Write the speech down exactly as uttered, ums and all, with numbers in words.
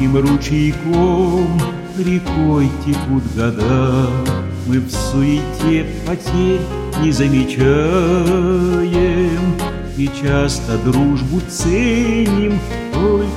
тихим ручейком рекой текут года. Мы в суете потерь не замечаем и часто дружбу ценим только